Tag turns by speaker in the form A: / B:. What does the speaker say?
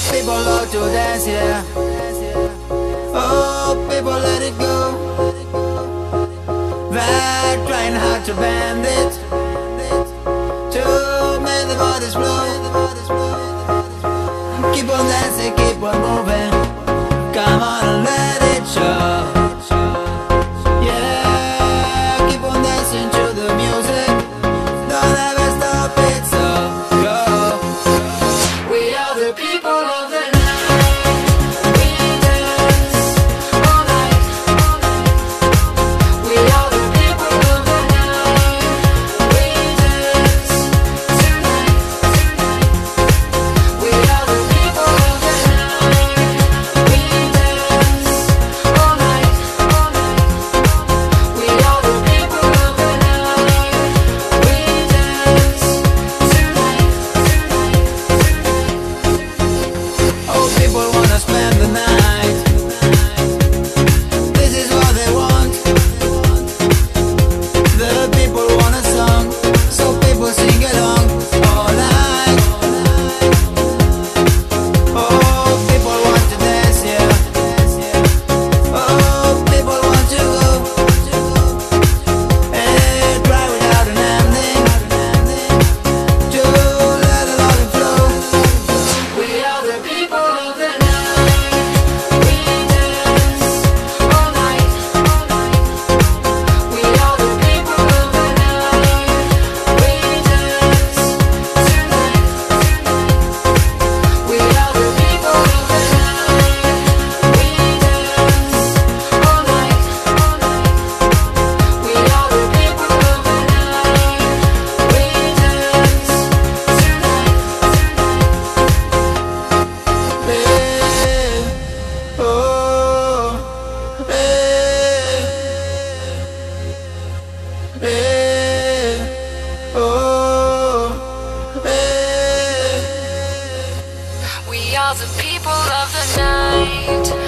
A: People love to dance, yeah. Oh, people let it go. They're trying hard to bend it, to make the bodies blow. Keep on dancing, keep on moving. Come on and let it show. Yeah, keep on dancing to the music. Don't ever stop it, so go. We are the people of the night. We dance all night. We are the people of the night. We dance tonight. We are the people of the night. We dance all night. We are the people of the night. We dance tonight. Oh, people wanna spend the night. This is what they want. The people want a song, so people sing along all night. Oh, people want to dance, yeah. Oh, people want to go. And try without an ending, to let the loving flow. We are the people of the night. We dance all night. We are the people of the night. We dance tonight. We are the people of the night. We dance all night. We are the people of the night. We dance tonight. Oh, we are the people of the night.